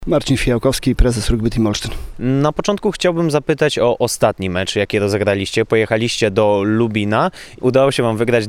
Marcin Fijałkowski, prezes Rugby Team Olsztyn. Na początku chciałbym zapytać o ostatni mecz, jaki rozegraliście. Pojechaliście do Lubina. Udało się wam wygrać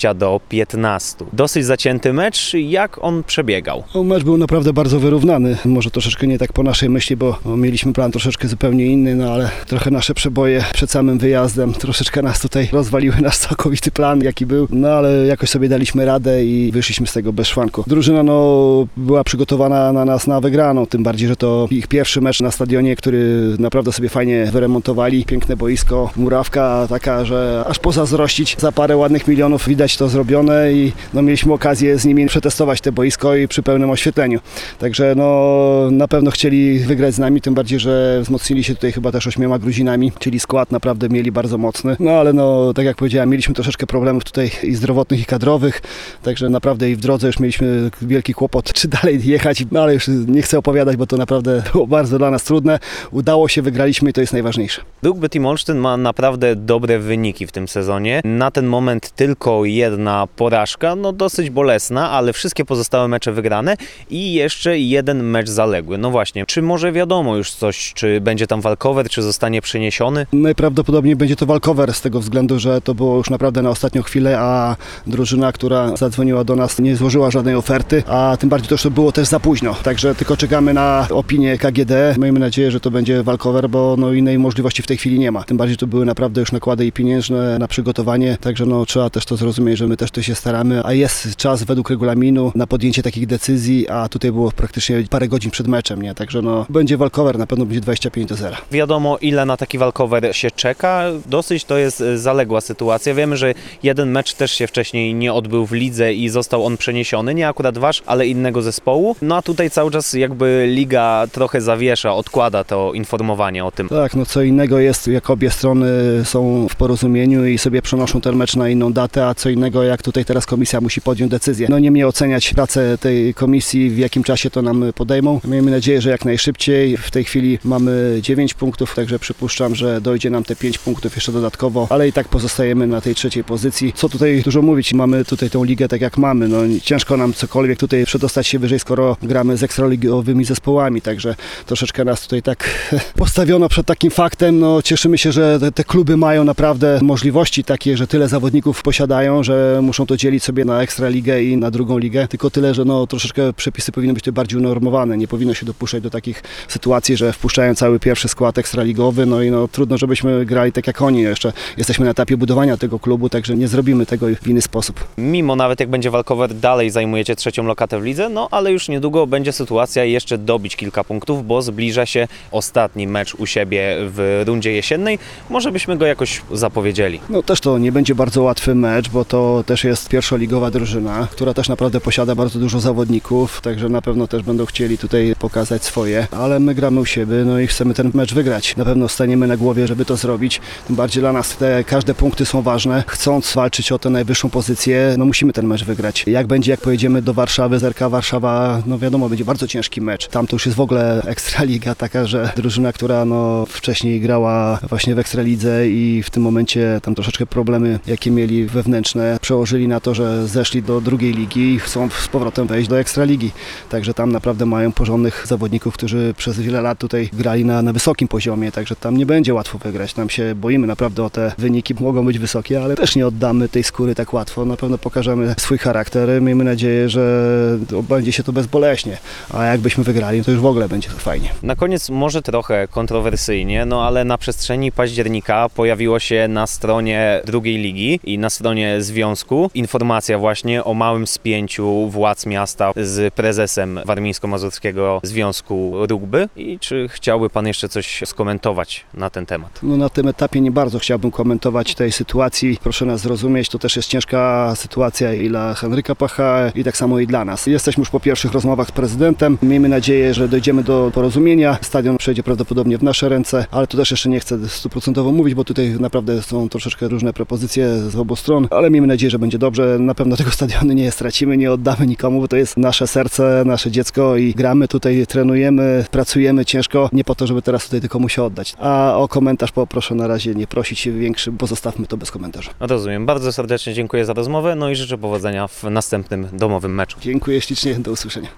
20-15. Dosyć zacięty mecz. Jak on przebiegał? Mecz był naprawdę bardzo wyrównany. Może troszeczkę nie tak po naszej myśli, bo mieliśmy plan troszeczkę zupełnie inny, ale trochę nasze przeboje przed samym wyjazdem troszeczkę nas tutaj rozwaliły, nasz całkowity plan, jaki był. Ale jakoś sobie daliśmy radę i wyszliśmy z tego bez szwanku. Drużyna była przygotowana na nas na wygraną, tym bardziej, że to ich pierwszy mecz na stadionie, który naprawdę sobie fajnie wyremontowali. Piękne boisko, murawka taka, że aż pozazdrościć. Za parę ładnych milionów widać to zrobione i mieliśmy okazję z nimi przetestować te boisko i przy pełnym oświetleniu. Także na pewno chcieli wygrać z nami, tym bardziej, że wzmocnili się tutaj chyba też 8 Gruzinami, czyli skład naprawdę mieli bardzo mocny. Ale tak jak powiedziałem, mieliśmy troszeczkę problemów tutaj i zdrowotnych, i kadrowych, także naprawdę i w drodze już mieliśmy wielki kłopot, czy dalej jechać, ale już nie chcę opowiadać, bo to naprawdę było bardzo dla nas trudne. Udało się, wygraliśmy i to jest najważniejsze. Rugby Team Olsztyn ma naprawdę dobre wyniki w tym sezonie. Na ten moment tylko jedna porażka, dosyć bolesna, ale wszystkie pozostałe mecze wygrane i jeszcze jeden mecz zaległy. No właśnie, czy może wiadomo już coś, czy będzie tam walkover, czy zostanie przeniesiony? Najprawdopodobniej będzie to walkover z tego względu, że to było już naprawdę na ostatnią chwilę, a drużyna, która zadzwoniła do nas, nie złożyła żadnej oferty, a tym bardziej to było też za późno. Także tylko czekamy na opinię KGD. Miejmy nadzieję, że to będzie walkover, bo innej możliwości w tej chwili nie ma. Tym bardziej to były naprawdę już nakłady i pieniężne na przygotowanie, także trzeba też to zrozumieć, że my też tu się staramy, a jest czas według regulaminu na podjęcie takich decyzji, a tutaj było praktycznie parę godzin przed meczem, nie? Także będzie walkover, na pewno będzie 25-0. Wiadomo, ile na taki walkover się czeka. Dosyć to jest zaległa sytuacja. Wiemy, że jeden mecz też się wcześniej nie odbył w lidze i został on przeniesiony, nie akurat wasz, ale innego zespołu. A tutaj cały czas jakby liga trochę zawiesza, odkłada to informowanie o tym. Tak, co innego jest, jak obie strony są w porozumieniu i sobie przenoszą ten mecz na inną datę, a co innego, jak tutaj teraz komisja musi podjąć decyzję. Nie mnie oceniać pracę tej komisji, w jakim czasie to nam podejmą. Miejmy nadzieję, że jak najszybciej. W tej chwili mamy 9 punktów, także przypuszczam, że dojdzie nam te 5 punktów jeszcze dodatkowo, ale i tak pozostajemy na tej trzeciej pozycji. Co tutaj dużo mówić, mamy tutaj tą ligę tak jak mamy. Ciężko nam cokolwiek tutaj przedostać się wyżej, skoro gramy z ekstraligowymi zespołami, także troszeczkę nas tutaj tak postawiono przed takim faktem. Cieszymy się, że te kluby mają naprawdę możliwości takie, że tyle zawodników posiadają, że muszą to dzielić sobie na ekstraligę i na drugą ligę. Tylko tyle, że troszeczkę przepisy powinny być tutaj bardziej unormowane. Nie powinno się dopuszczać do takich sytuacji, że wpuszczają cały pierwszy skład ekstraligowy. Trudno, żebyśmy grali tak jak oni. Jeszcze jesteśmy na etapie budowania tego klubu, także nie zrobimy tego w inny sposób. Mimo nawet jak będzie walkover, dalej zajmujecie trzecią lokatę w lidze, ale już niedługo będzie sytuacja jeszcze dobić kilka punktów, bo zbliża się ostatni mecz u siebie w rundzie jesiennej. Może byśmy go jakoś zapowiedzieli. Też to nie będzie bardzo łatwy mecz, bo to też jest pierwszoligowa drużyna, która też naprawdę posiada bardzo dużo zawodników, także na pewno też będą chcieli tutaj pokazać swoje, ale my gramy u siebie, i chcemy ten mecz wygrać. Na pewno staniemy na głowie, żeby to zrobić. Tym bardziej dla nas każde punkty są ważne. Chcąc walczyć o tę najwyższą pozycję, musimy ten mecz wygrać. Jak pojedziemy do Warszawy, z RK Warszawa, wiadomo, będzie bardzo ciężki mecz. Tam to już jest w ogóle ekstraliga taka, że drużyna, która wcześniej grała właśnie w ekstralidze i w tym momencie tam troszeczkę problemy, jakie mieli wewnętrzne, przełożyli na to, że zeszli do drugiej ligi i chcą z powrotem wejść do ekstraligi. Także tam naprawdę mają porządnych zawodników, którzy przez wiele lat tutaj grali na wysokim poziomie, także tam nie będzie łatwo wygrać. Tam się boimy naprawdę o te wyniki, mogą być wysokie, ale też nie oddamy tej skóry tak łatwo. Na pewno pokażemy swój charakter. Miejmy nadzieję, że będzie się to bezboleśnie, a jakbyśmy wygrali, to już w ogóle będzie to fajnie. Na koniec może trochę kontrowersyjnie, ale na przestrzeni października pojawiło się na stronie drugiej ligi i na stronie związku informacja właśnie o małym spięciu władz miasta z prezesem Warmińsko-Mazurskiego Związku Rugby. I czy chciałby pan jeszcze coś skomentować na ten temat? Na tym etapie nie bardzo chciałbym komentować tej sytuacji. Proszę nas zrozumieć, to też jest ciężka sytuacja i dla Henryka Pacha i tak samo i dla nas. Jesteśmy już po pierwszych rozmowach z prezydentem. Miejmy nadzieję, że dojdziemy do porozumienia. Stadion przejdzie prawdopodobnie w nasze ręce, ale to też jeszcze nie chcę 100% mówić, bo tutaj naprawdę są troszeczkę różne propozycje z obu stron, ale miejmy nadzieję, że będzie dobrze. Na pewno tego stadionu nie stracimy, nie oddamy nikomu, bo to jest nasze serce, nasze dziecko i gramy tutaj, trenujemy, pracujemy ciężko, nie po to, żeby teraz tutaj tylko komuś oddać. A o komentarz poproszę na razie nie prosić większy, bo zostawmy to bez komentarza. Rozumiem. Bardzo serdecznie dziękuję za rozmowę, i życzę powodzenia w następnym domowym meczu. Dziękuję ślicznie, do usłyszenia.